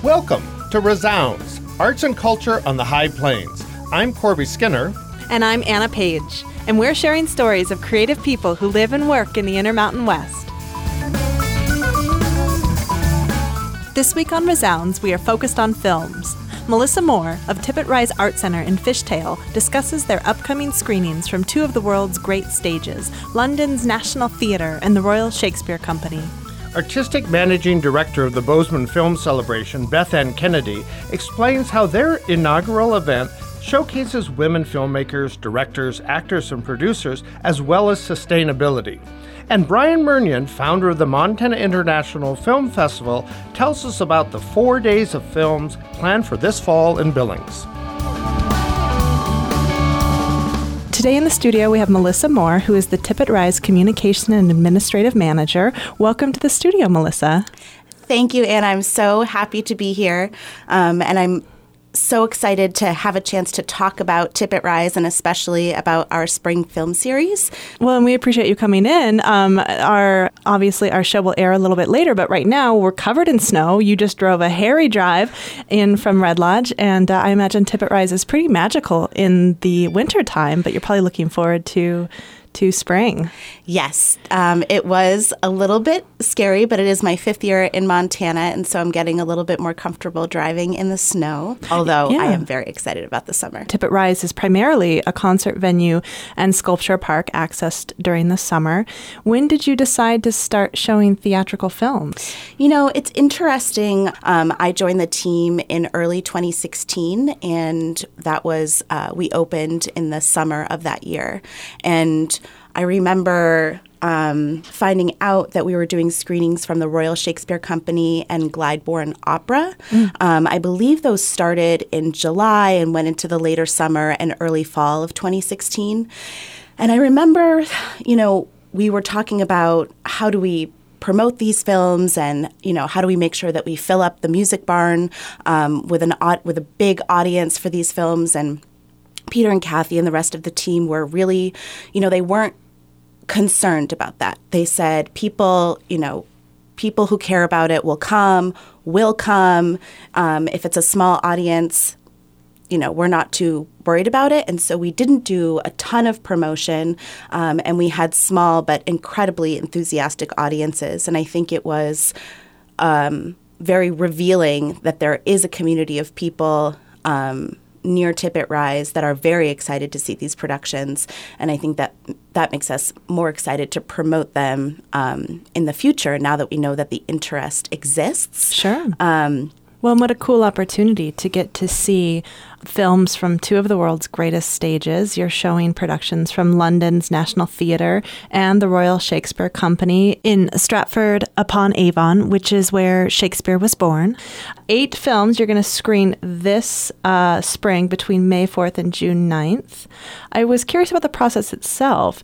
Welcome to Resounds, Arts and Culture on the High Plains. I'm Corby Skinner. And I'm Anna Page. And we're sharing stories of creative people who live and work in the Intermountain West. This week on Resounds, we are focused on films. Melissa Moore of Tippett Rise Art Center in Fishtail discusses their upcoming screenings from two of the world's great stages, London's National Theatre and the Royal Shakespeare Company. Artistic Managing Director of the Bozeman Film Celebration, Beth Ann Kennedy, explains how their inaugural event showcases women filmmakers, directors, actors, and producers, as well as sustainability. And Brian Murnion, founder of the Montana International Film Festival, tells us about the 4 days of films planned for this fall in Billings. Today in the studio, we have Melissa Moore, who is the Tippett Rise Communication and Administrative Manager. Welcome to the studio, Melissa. Thank you, Anna. I'm so happy to be here, and I'm so excited to have a chance to talk about Tippett Rise and especially about our spring film series. Well, and we appreciate you coming in. Our show will air a little bit later, but right now we're covered in snow. You just drove a hairy drive in from Red Lodge, and I imagine Tippett Rise is pretty magical in the winter time, but you're probably looking forward to spring. Yes, it was a little bit scary, but it is my 5th year in Montana, and so I'm getting a little bit more comfortable driving in the snow, although I am very excited about the summer. Tippett Rise is primarily a concert venue and sculpture park accessed during the summer. When did you decide to start showing theatrical films? You know, it's interesting. I joined the team in early 2016, and that was, we opened in the summer of that year. And I remember finding out that we were doing screenings from the Royal Shakespeare Company and Glyndebourne Opera. I believe those started in July and went into the later summer and early fall of 2016. And I remember, we were talking about how do we promote these films and, how do we make sure that we fill up the music barn with a big audience for these films. And Peter and Kathy and the rest of the team were really, they weren't concerned about that. They said people who care about it will come. If it's a small audience, we're not too worried about it. And so we didn't do a ton of promotion, and we had small but incredibly enthusiastic audiences. And I think it was very revealing that there is a community of people near Tippett Rise that are very excited to see these productions, and I think that makes us more excited to promote them in the future now that we know that the interest exists. Sure. Well, and what a cool opportunity to get to see films from two of the world's greatest stages. You're showing productions from London's National Theatre and the Royal Shakespeare Company in Stratford-upon-Avon, which is where Shakespeare was born. 8 films you're going to screen this spring between May 4th and June 9th. I was curious about the process itself.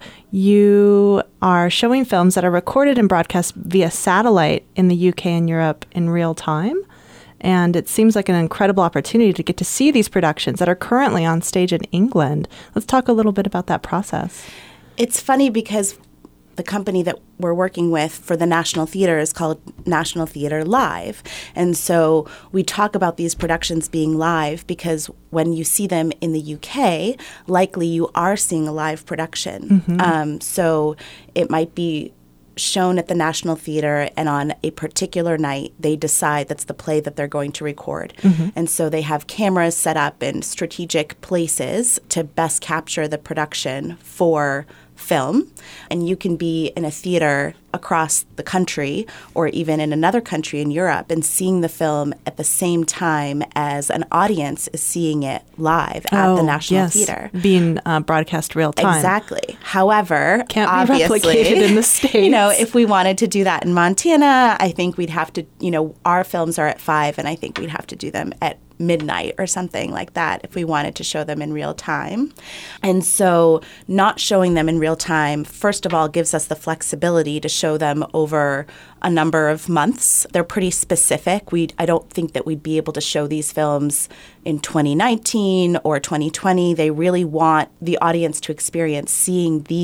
You are showing films that are recorded and broadcast via satellite in the UK and Europe in real time. And it seems like an incredible opportunity to get to see these productions that are currently on stage in England. Let's talk a little bit about that process. It's funny because the company that we're working with for the National Theatre is called National Theatre Live. And so we talk about these productions being live because when you see them in the UK, likely you are seeing a live production. Mm-hmm. So it might be shown at the National Theatre, and on a particular night, they decide that's the play that they're going to record. Mm-hmm. And so they have cameras set up in strategic places to best capture the production for film. And you can be in a theater across the country or even in another country in Europe and seeing the film at the same time as an audience is seeing it live at the National Theatre. Being broadcast real time. Exactly. However, can't obviously, be replicated in the States. If we wanted to do that in Montana, I think we'd have to, our films are at 5, and I think we'd have to do them at midnight or something like that if we wanted to show them in real time. And so not showing them in real time, first of all, gives us the flexibility to show them over a number of months. They're pretty specific. I don't think that we'd be able to show these films in 2019 or 2020. They really want the audience to experience seeing these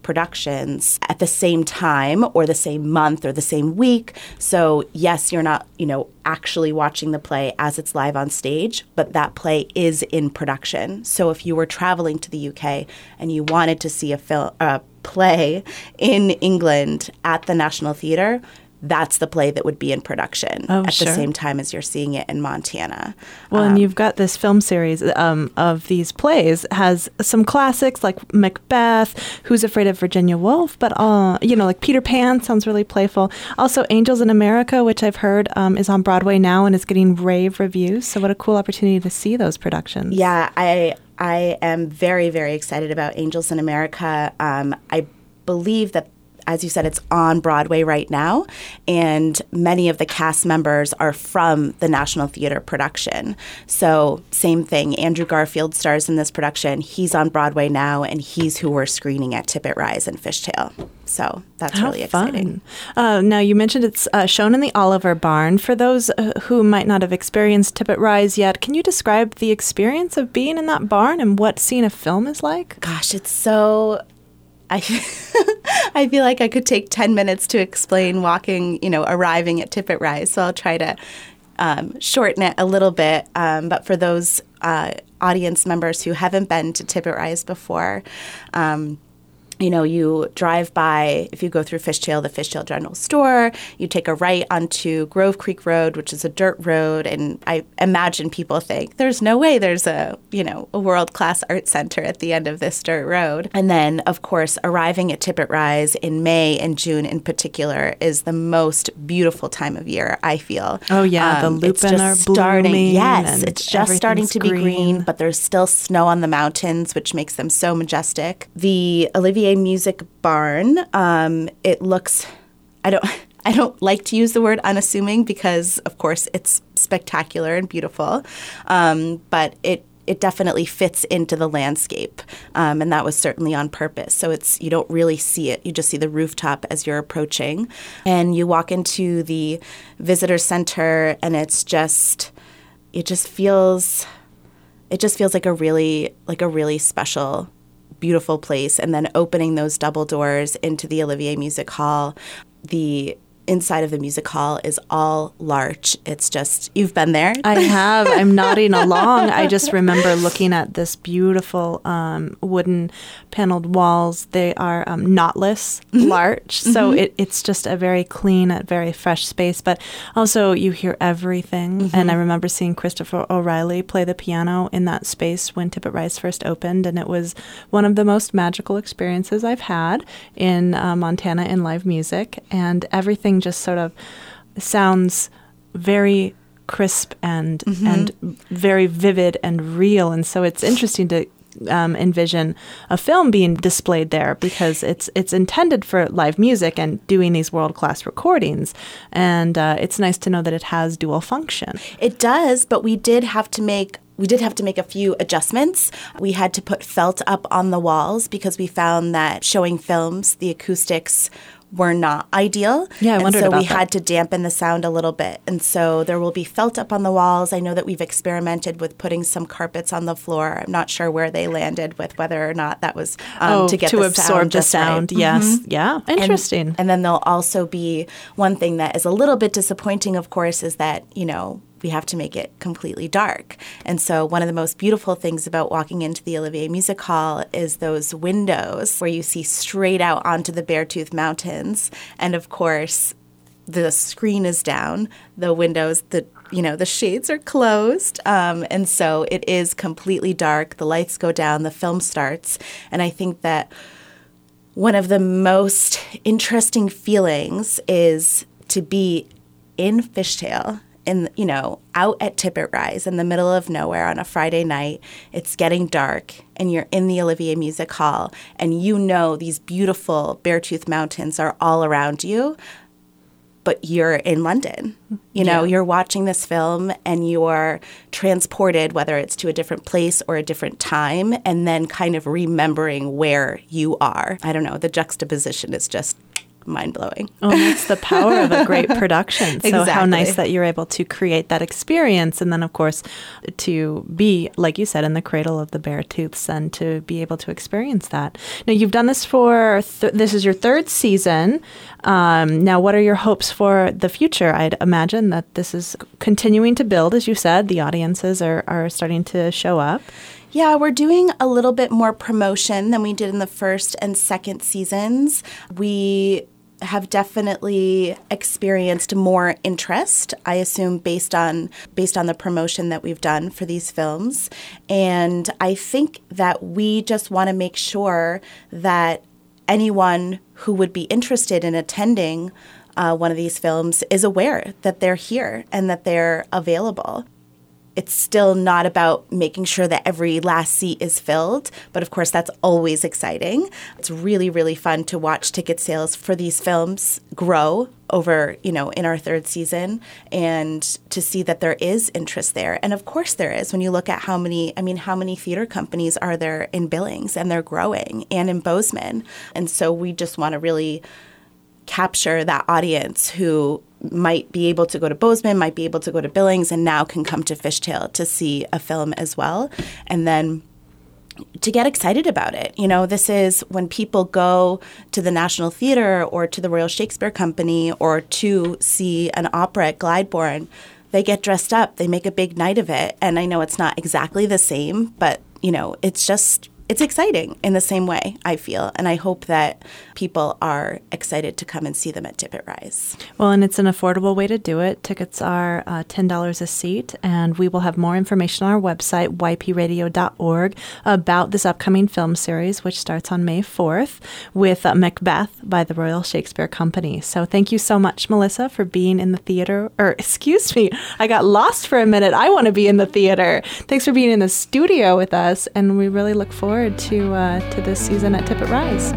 productions at the same time or the same month or the same week. So yes, you're not, actually watching the play as it's live on stage, but that play is in production. So if you were traveling to the UK and you wanted to see a play in England at the National Theatre, that's the play that would be in production at the same time as you're seeing it in Montana. Well, and you've got this film series of these plays, has some classics like Macbeth, Who's Afraid of Virginia Woolf, but, like Peter Pan sounds really playful. Also, Angels in America, which I've heard is on Broadway now and is getting rave reviews. So what a cool opportunity to see those productions. Yeah, I am very, very excited about Angels in America. I believe that, as you said, it's on Broadway right now, and many of the cast members are from the National Theatre production. So same thing, Andrew Garfield stars in this production. He's on Broadway now, and he's who we're screening at Tippett Rise and Fishtail. So that's really exciting. Now, you mentioned it's shown in the Oliver Barn. For those who might not have experienced Tippett Rise yet, can you describe the experience of being in that barn and what seeing a film is like? Gosh, it's so... I feel like I could take 10 minutes to explain arriving at Tippett Rise, so I'll try to shorten it a little bit. But for those audience members who haven't been to Tippett Rise before, you drive by, if you go through Fishtail, the Fishtail General Store, you take a right onto Grove Creek Road, which is a dirt road, and I imagine people think, there's no way there's a world-class art center at the end of this dirt road. And then, of course, arriving at Tippett Rise in May and June in particular is the most beautiful time of year, I feel. Oh, yeah, the lupin are blooming. Yes, it's just starting to be green, but there's still snow on the mountains, which makes them so majestic. The Olivier Music Barn, it looks, I don't like to use the word unassuming because, of course, it's spectacular and beautiful, but it definitely fits into the landscape, and that was certainly on purpose. So you don't really see it. You just see the rooftop as you're approaching, and you walk into the visitor center, and it just feels like a really special, beautiful place. And then opening those double doors into the Olivier Music Hall, the inside of the music hall is all larch. It's just, you've been there? I have. I'm nodding along. I just remember looking at this beautiful wooden paneled walls. They are knotless larch. So it's just a very clean, very fresh space. But also you hear everything. And I remember seeing Christopher O'Reilly play the piano in that space when Tippett Rise first opened. And it was one of the most magical experiences I've had in Montana in live music. And everything just sort of sounds very crisp and very vivid and real. And so it's interesting to envision a film being displayed there because it's intended for live music and doing these world-class recordings. And it's nice to know that it has dual function. It does, but we did have to make a few adjustments. We had to put felt up on the walls because we found that showing films, the acoustics were not ideal. Yeah, I wondered about that. So we had to dampen the sound a little bit. And so there will be felt up on the walls. I know that we've experimented with putting some carpets on the floor. I'm not sure where they landed with whether or not that was to get the absorb the sound. Right. Yes. Yeah. Interesting. And then there'll also be one thing that is a little bit disappointing, of course, is that, we have to make it completely dark. And so one of the most beautiful things about walking into the Olivier Music Hall is those windows where you see straight out onto the Beartooth Mountains. And of course, the screen is down, the windows, the shades are closed. And so it is completely dark. The lights go down, the film starts. And I think that one of the most interesting feelings is to be in Fishtail, out at Tippett Rise in the middle of nowhere on a Friday night. It's getting dark, and you're in the Olivier Music Hall, and these beautiful Beartooth Mountains are all around you, but you're in London. You're watching this film, and you're transported, whether it's to a different place or a different time, and then kind of remembering where you are. I don't know. The juxtaposition is just mind-blowing. Oh, that's the power of a great production. So Exactly. how nice that you're able to create that experience. And then, of course, to be, like you said, in the cradle of the Beartooths and to be able to experience that. Now, you've done this for, this is your third season. Now, what are your hopes for the future? I'd imagine that this is continuing to build, as you said. The audiences are starting to show up. Yeah, we're doing a little bit more promotion than we did in the first and second seasons. We have definitely experienced more interest, I assume, based on the promotion that we've done for these films. And I think that we just want to make sure that anyone who would be interested in attending one of these films is aware that they're here and that they're available. It's still not about making sure that every last seat is filled, but of course that's always exciting. It's really, really fun to watch ticket sales for these films grow over, in our third season and to see that there is interest there. And of course there is when you look at how many theater companies are there in Billings, and they're growing, and in Bozeman. And so we just want to really capture that audience who might be able to go to Bozeman, might be able to go to Billings, and now can come to Fishtail to see a film as well. And then to get excited about it. This is when people go to the National Theatre or to the Royal Shakespeare Company or to see an opera at Glideborn, they get dressed up, they make a big night of it. And I know it's not exactly the same, but, it's exciting in the same way, I feel. And I hope that people are excited to come and see them at Tippett Rise. Well, and it's an affordable way to do it. Tickets are $10 a seat, and we will have more information on our website, ypradio.org, about this upcoming film series, which starts on May 4th with Macbeth by the Royal Shakespeare Company. So thank you so much, Melissa, for being in the theater. Excuse me, I got lost for a minute. I want to be in the theater. Thanks for being in the studio with us, and we really look forward to this season at Tippett Rise.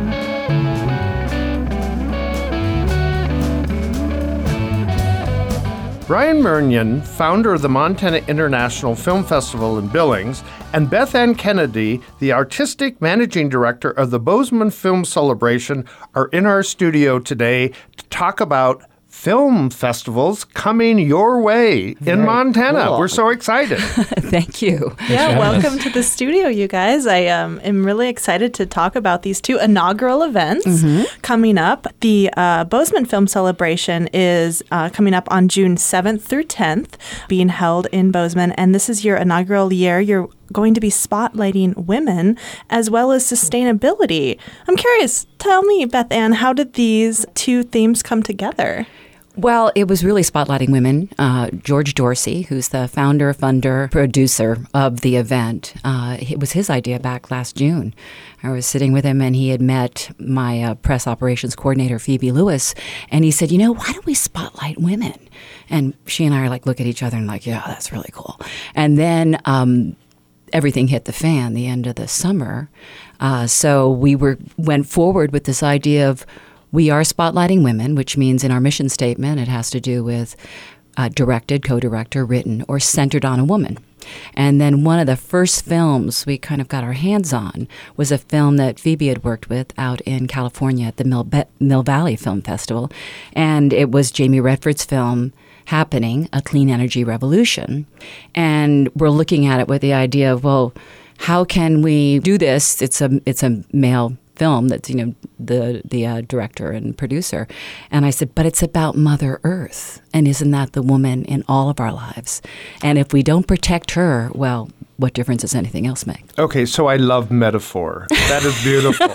Brian Murnion, founder of the Montana International Film Festival in Billings, and Beth Ann Kennedy, the artistic managing director of the Bozeman Film Celebration, are in our studio today to talk about film festivals coming your way in Montana. Cool. We're so excited. Thank you. Yeah, welcome to the studio, you guys. I am really excited to talk about these two inaugural events coming up. The Bozeman Film Celebration is coming up on June 7th through 10th, being held in Bozeman, and this is your inaugural year. You're going to be spotlighting women as well as sustainability. I'm curious, tell me, Beth Ann, how did these two themes come together? Well, it was really spotlighting women. George Dorsey, who's the founder, funder, producer of the event, it was his idea back last June. I was sitting with him, and he had met my press operations coordinator, Phoebe Lewis, and he said, why don't we spotlight women? And she and I are look at each other and yeah, that's really cool. And then everything hit the fan the end of the summer. So we went forward with this idea of we are spotlighting women, which means in our mission statement it has to do with directed, co-director, written, or centered on a woman. And then one of the first films we kind of got our hands on was a film that Phoebe had worked with out in California at the Mill Valley Film Festival. And it was Jamie Redford's film, Happening, A Clean Energy Revolution. And we're looking at it with the idea of, well, how can we do this? It's a male film that's, the director and producer. And I said, but it's about Mother Earth. And isn't that the woman in all of our lives? And if we don't protect her, well, what difference does anything else make? Okay, so I love metaphor. That is beautiful.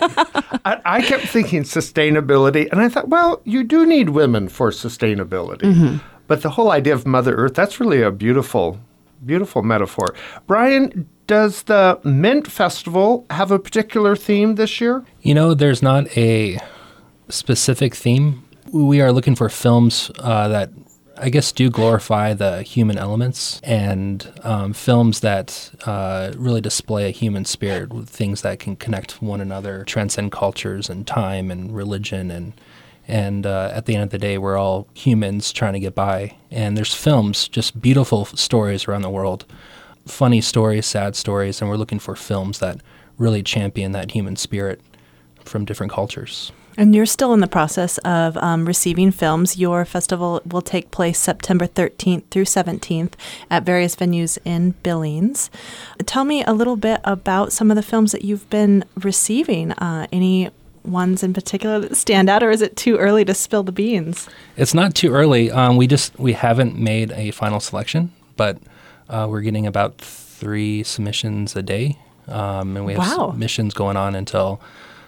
I kept thinking sustainability, and I thought, well, you do need women for sustainability. But the whole idea of Mother Earth, that's really a beautiful, beautiful metaphor. Brian, does the Mint Festival have a particular theme this year? There's not a specific theme. We are looking for films that I guess do glorify the human elements and films that really display a human spirit with things that can connect one another, transcend cultures and time and religion and at the end of the day, we're all humans trying to get by. And there's films, just beautiful stories around the world, funny stories, sad stories, and we're looking for films that really champion that human spirit from different cultures. And you're still in the process of receiving films. Your festival will take place September 13th through 17th at various venues in Billings. Tell me a little bit about some of the films that you've been receiving. Any ones in particular that stand out, or is it too early to spill the beans? It's not too early. We haven't made a final selection, but we're getting about 3 submissions a day. And we have submissions going on until,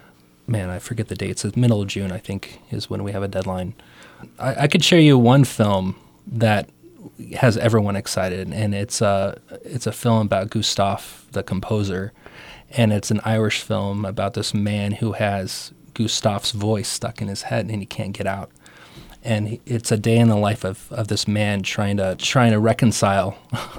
I forget the dates. It's middle of June, I think, is when we have a deadline. I could share you one film that has everyone excited, and it's a film about Gustav, the composer, and it's an Irish film about this man who has Gustav's voice stuck in his head and he can't get out. And it's a day in the life of this man trying to reconcile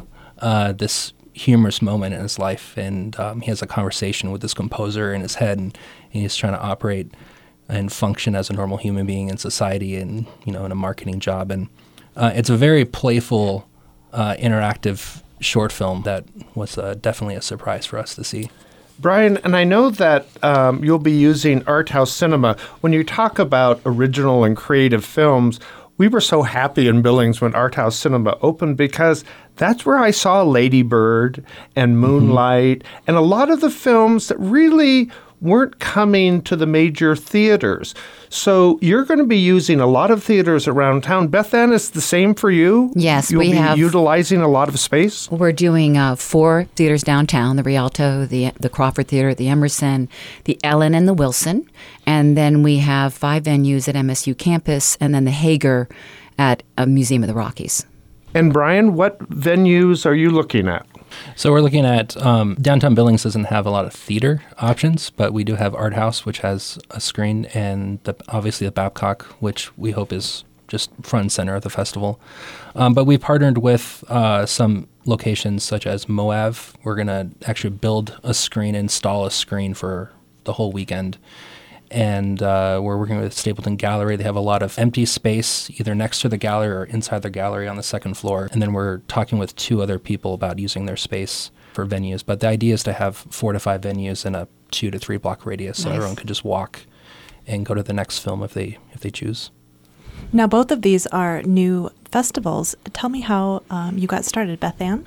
this humorous moment in his life, and he has a conversation with this composer in his head, and he's trying to operate and function as a normal human being in society, and in a marketing job. And it's a very playful, interactive short film that was definitely a surprise for us to see. Brian, and I know that you'll be using Art House Cinema. When you talk about original and creative films, we were so happy in Billings when Art House Cinema opened because that's where I saw Lady Bird and Moonlight and a lot of the films that really weren't coming to the major theaters. So you're going to be using a lot of theaters around town. Beth Ann, is the same for you? Yes, You'll be utilizing a lot of space? We're doing 4 theaters downtown, the Rialto, the Crawford Theater, the Emerson, the Ellen, and the Wilson. And then we have 5 venues at MSU campus, and then the Hager at a Museum of the Rockies. And Brian, what venues are you looking at? So we're looking at downtown Billings doesn't have a lot of theater options, but we do have Art House, which has a screen, and obviously the Babcock, which we hope is just front and center of the festival. But we partnered with some locations such as Moab. We're going to actually build a screen, install a screen for the whole weekend. And we're working with Stapleton Gallery. They have a lot of empty space, either next to the gallery or inside the gallery on the second floor. And then we're talking with 2 other people about using their space for venues. But the idea is to have 4 to 5 venues in a 2 to 3 block radius, so everyone can just walk and go to the next film if they choose. Now, both of these are new festivals. Tell me how you got started, Beth Ann.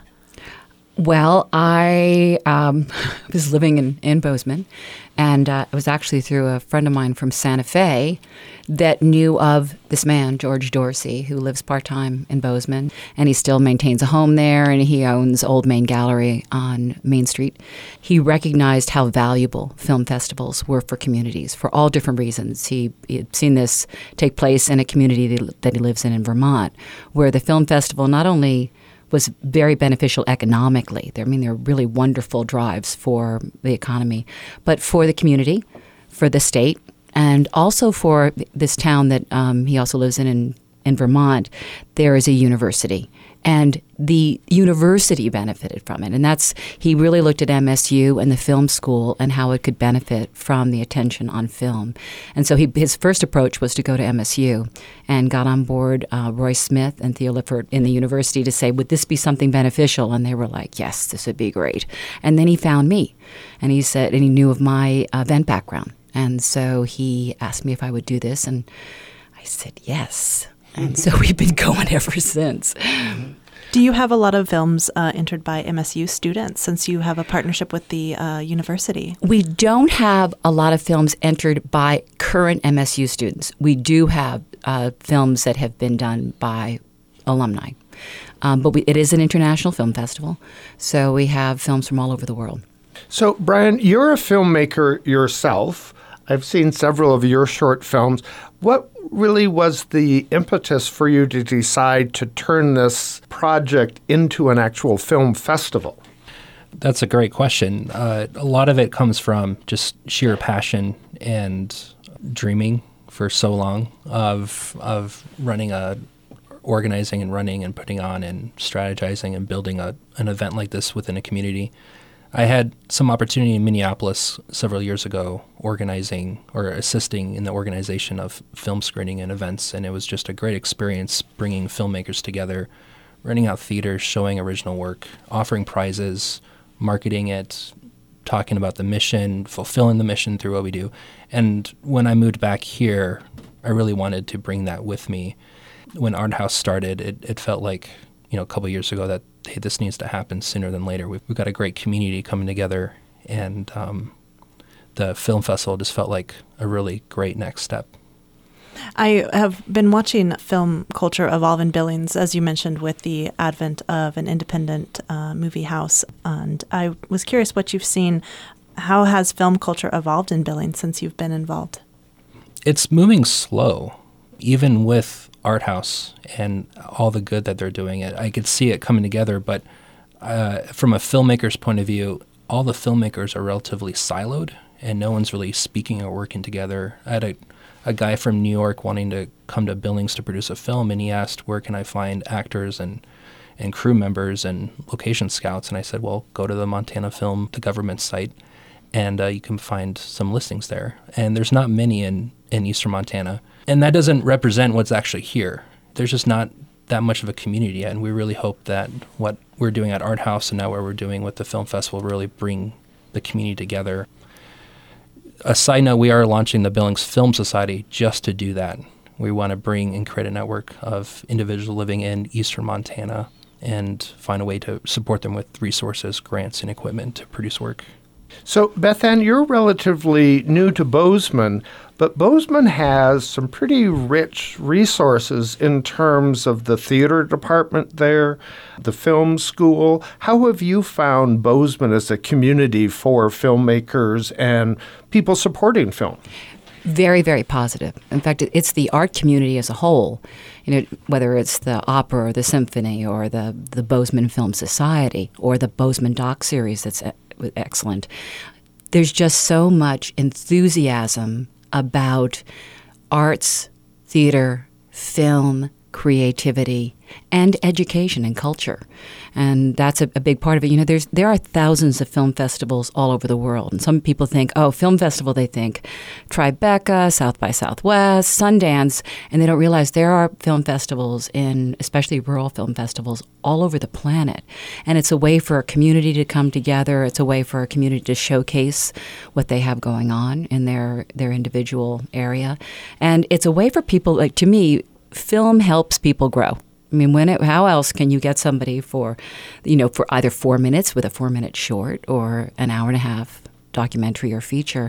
Well, I was living in Bozeman, and it was actually through a friend of mine from Santa Fe that knew of this man, George Dorsey, who lives part-time in Bozeman, and he still maintains a home there, and he owns Old Main Gallery on Main Street. He recognized how valuable film festivals were for communities for all different reasons. He had seen this take place in a community that he lives in Vermont, where the film festival not only was very beneficial economically. They're really wonderful drives for the economy, but for the community, for the state, and also for this town that he also lives in Vermont. There is a university, and the university benefited from it. And he really looked at MSU and the film school and how it could benefit from the attention on film. And so his first approach was to go to MSU and got on board Roy Smith and Theo Lifford in the university to say, would this be something beneficial? And they were like, yes, this would be great. And then he found me, and he said, and he knew of my event background. And so he asked me if I would do this, and I said yes. And so we've been going ever since. Do you have a lot of films entered by MSU students since you have a partnership with the university? We don't have a lot of films entered by current MSU students. We do have films that have been done by alumni. But it is an international film festival, so we have films from all over the world. So, Brian, you're a filmmaker yourself. I've seen several of your short films. What really was the impetus for you to decide to turn this project into an actual film festival? That's a great question. A lot of it comes from just sheer passion and dreaming for so long of organizing and running and putting on and strategizing and building an event like this within a community. I had some opportunity in Minneapolis several years ago organizing or assisting in the organization of film screening and events, and it was just a great experience bringing filmmakers together, renting out theaters, showing original work, offering prizes, marketing it, talking about the mission, fulfilling the mission through what we do. And when I moved back here, I really wanted to bring that with me. When Art House started, it felt like, a couple of years ago that, hey, this needs to happen sooner than later. We've got a great community coming together, and the film festival just felt like a really great next step. I have been watching film culture evolve in Billings, as you mentioned, with the advent of an independent movie house. And I was curious what you've seen. How has film culture evolved in Billings since you've been involved? It's moving slow, even with Art House and all the good that they're doing. I could see it coming together, but from a filmmaker's point of view, all the filmmakers are relatively siloed, and no one's really speaking or working together. I had a guy from New York wanting to come to Billings to produce a film, and he asked, where can I find actors and crew members and location scouts? And I said, well, go to the Montana Film, the government site, and you can find some listings there. And there's not many in eastern Montana. And that doesn't represent what's actually here. There's just not that much of a community yet, and we really hope that what we're doing at Art House and now what we're doing with the film festival really bring the community together. A side note, we are launching the Billings Film Society just to do that. We want to bring and create a network of individuals living in eastern Montana and find a way to support them with resources, grants, and equipment to produce work. So, Beth Ann, you're relatively new to Bozeman, but Bozeman has some pretty rich resources in terms of the theater department there, the film school. How have you found Bozeman as a community for filmmakers and people supporting film? Very, very positive. In fact, it's the art community as a whole, whether it's the opera or the symphony or the Bozeman Film Society or the Bozeman Doc series that's excellent. There's just so much enthusiasm about arts, theater, film, creativity, and education and culture. And that's a big part of it. There are thousands of film festivals all over the world. And some people think, film festival, they think Tribeca, South by Southwest, Sundance, and they don't realize there are film festivals especially rural film festivals, all over the planet. And it's a way for a community to come together. It's a way for a community to showcase what they have going on in their individual area. And it's a way for people, to me, film helps people grow. I mean, how else can you get somebody for either 4 minutes with a 4-minute short or an hour and a half documentary or feature,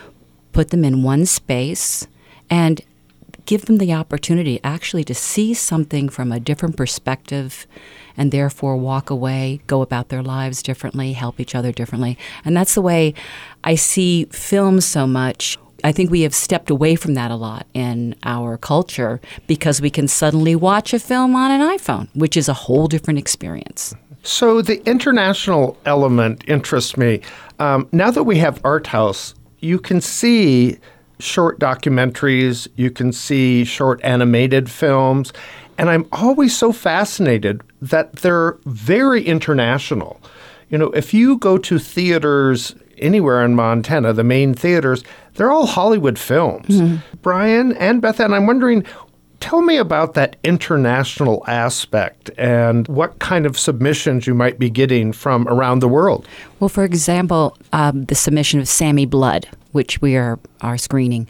put them in one space and give them the opportunity actually to see something from a different perspective and therefore walk away, go about their lives differently, help each other differently. And that's the way I see film so much. I think we have stepped away from that a lot in our culture because we can suddenly watch a film on an iPhone, which is a whole different experience. So the international element interests me. Now that we have Art House, you can see short documentaries, you can see short animated films, and I'm always so fascinated that they're very international. If you go to theaters anywhere in Montana, the main theaters, they're all Hollywood films. Mm-hmm. Brian and Beth Ann, I'm wondering, tell me about that international aspect and what kind of submissions you might be getting from around the world. Well, for example, the submission of Sammy Blood, which we are screening,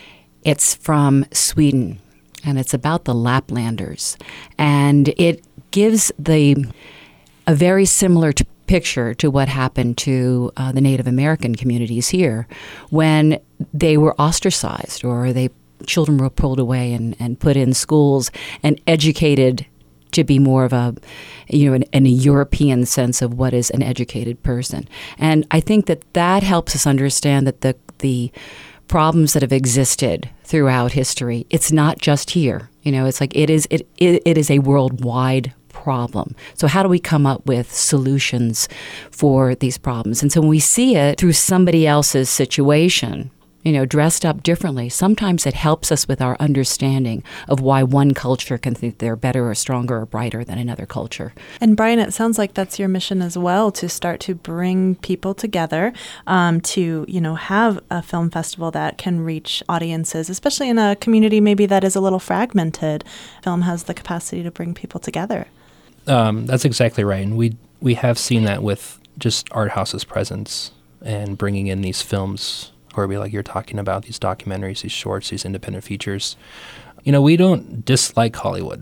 it's from Sweden, and it's about the Laplanders. And it gives a very similar picture to what happened to the Native American communities here when they were ostracized or children were pulled away and put in schools and educated to be more of a European sense of what is an educated person. And I think that helps us understand that the problems that have existed throughout history, it's not just here. It's like it is a worldwide problem. So how do we come up with solutions for these problems? And so when we see it through somebody else's situation, dressed up differently, sometimes it helps us with our understanding of why one culture can think they're better or stronger or brighter than another culture. And Brian, it sounds like that's your mission as well, to start to bring people together, to, have a film festival that can reach audiences, especially in a community maybe that is a little fragmented. Film has the capacity to bring people together. That's exactly right. And we have seen that with just Art House's presence. and bringing in these films, or like you're talking about, these documentaries, these shorts, these independent features. We don't dislike Hollywood.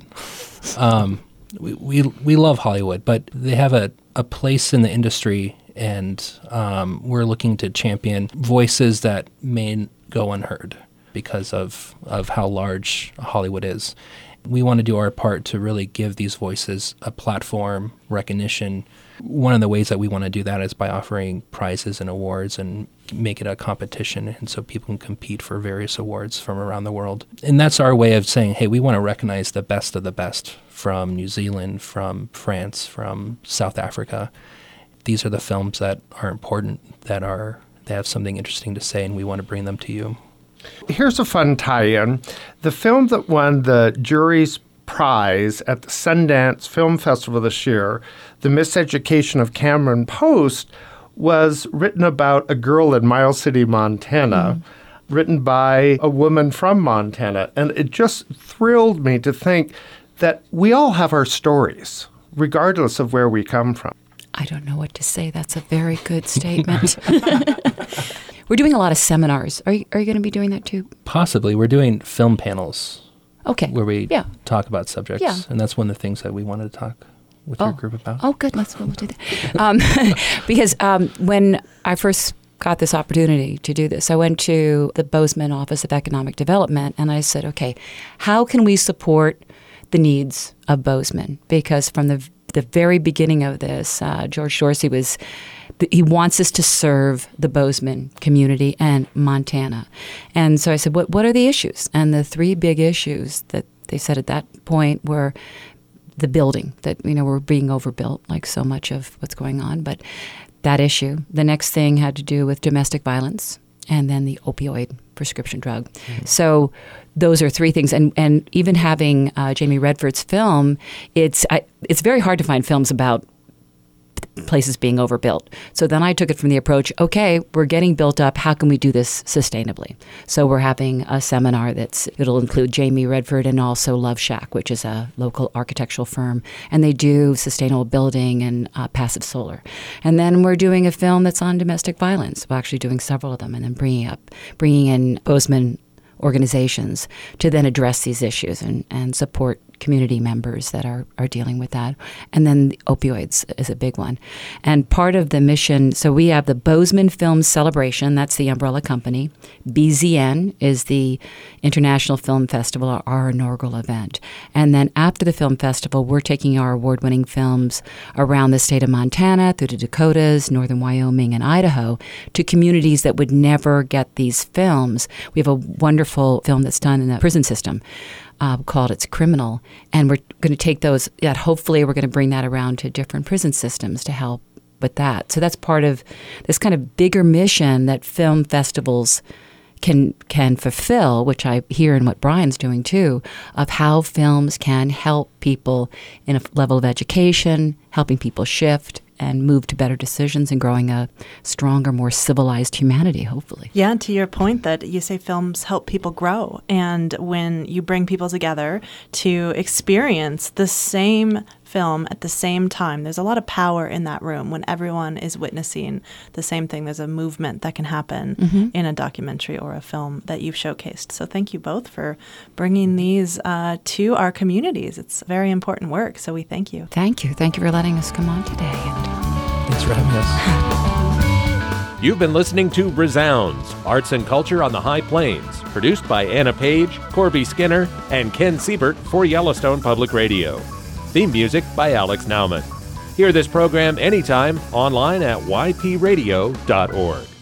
We love Hollywood, but they have a place in the industry, and we're looking to champion voices that may go unheard because of how large Hollywood is. We want to do our part to really give these voices a platform, recognition. One of the ways that we want to do that is by offering prizes and awards and make it a competition, and so people can compete for various awards from around the world. And that's our way of saying, hey, we want to recognize the best of the best from New Zealand, from France, from South Africa. These are the films that are important, they have something interesting to say, and we want to bring them to you. Here's a fun tie-in. The film that won the jury's prize at the Sundance Film Festival this year, The Miseducation of Cameron Post, was written about a girl in Miles City, Montana, written by a woman from Montana. And it just thrilled me to think that we all have our stories, regardless of where we come from. I don't know what to say. That's a very good statement. We're doing a lot of seminars. Are you going to be doing that too? Possibly. We're doing film panels. Okay. Where we talk about subjects. Yeah. And that's one of the things that we wanted to talk with your group about. Oh, good. We'll do that. Because when I first got this opportunity to do this, I went to the Bozeman Office of Economic Development, and I said, okay, how can we support the needs of Bozeman? Because from the very beginning of this, George Dorsey he wants us to serve the Bozeman community and Montana. And so I said, what are the issues? And the three big issues that they said at that point were the building, that, we're being overbuilt, like so much of what's going on. But that issue. The next thing had to do with domestic violence, and then the opioid prescription drug. Mm-hmm. So those are three things. And even having Jamie Redford's film, it's very hard to find films about places being overbuilt. So then I took it from the approach, okay, we're getting built up. How can we do this sustainably? So we're having a seminar it'll include Jamie Redford and also Love Shack, which is a local architectural firm. And they do sustainable building and passive solar. And then we're doing a film that's on domestic violence. We're actually doing several of them, and then bringing in Bozeman organizations to then address these issues and support community members that are dealing with that. And then the opioids is a big one. And part of the mission, so we have the Bozeman Film Celebration, that's the umbrella company. BZN is the International Film Festival, our inaugural event. And then after the film festival, we're taking our award-winning films around the state of Montana, through the Dakotas, northern Wyoming, and Idaho, to communities that would never get these films. We have a wonderful film that's done in the prison system called It's Criminal, and we're going to take those, hopefully we're going to bring that around to different prison systems to help with that. So that's part of this kind of bigger mission that film festivals can fulfill, which I hear in what Brian's doing too, of how films can help people in a level of education, helping people shift and move to better decisions and growing a stronger, more civilized humanity, hopefully. Yeah, and to your point that you say films help people grow. And when you bring people together to experience the same film at the same time, there's a lot of power in that room when everyone is witnessing the same thing. There's a movement that can happen in a documentary or a film that you've showcased. So thank you both for bringing these to our communities. It's very important work, so we thank you. Thank you. Thank you for letting us come on today. Thanks for having us. You've been listening to Resounds, Arts and Culture on the High Plains, produced by Anna Page, Corby Skinner, and Ken Siebert for Yellowstone Public Radio. Theme music by Alex Nauman. Hear this program anytime online at ypradio.org.